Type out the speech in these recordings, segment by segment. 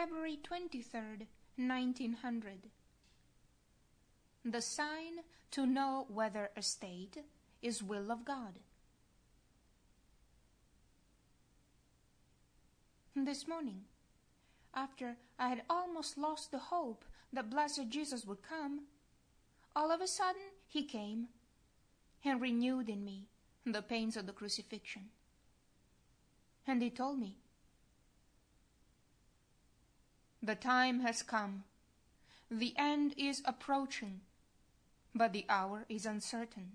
February 23rd, 1900. The sign to know whether a state is will of God. This morning, after I had almost lost the hope that blessed Jesus would come, all of a sudden he came and renewed in me the pains of the crucifixion. And he told me, "The time has come. The end is approaching, but the hour is uncertain."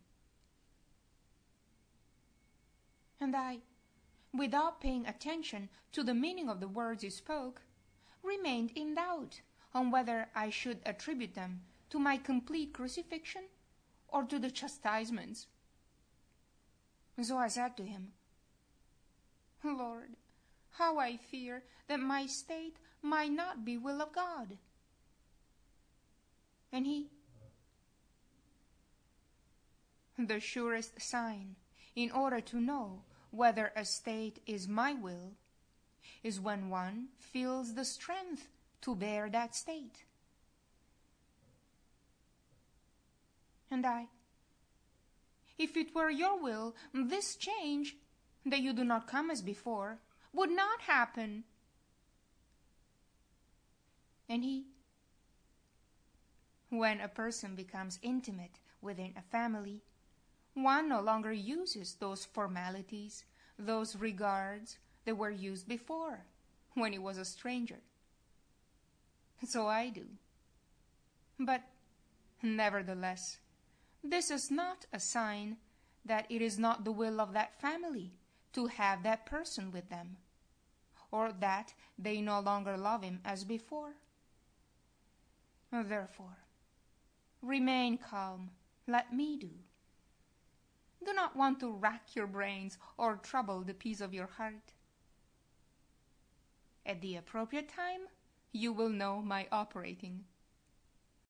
And I, without paying attention to the meaning of the words he spoke, remained in doubt on whether I should attribute them to my complete crucifixion or to the chastisements. So I said to him, "Lord, how I fear that my state might not be will of God." And he, "The surest sign in order to know whether a state is my will is when one feels the strength to bear that state." And I, "If it were your will, this change, that you do not come as before, would not happen." And he, "When a person becomes intimate within a family, one no longer uses those formalities, those regards that were used before, when he was a stranger. So I do. But, nevertheless, this is not a sign that it is not the will of that family to have that person with them, or that they no longer love him as before. Therefore, remain calm, let me do. Do not want to rack your brains or trouble the peace of your heart. At the appropriate time, you will know my operating.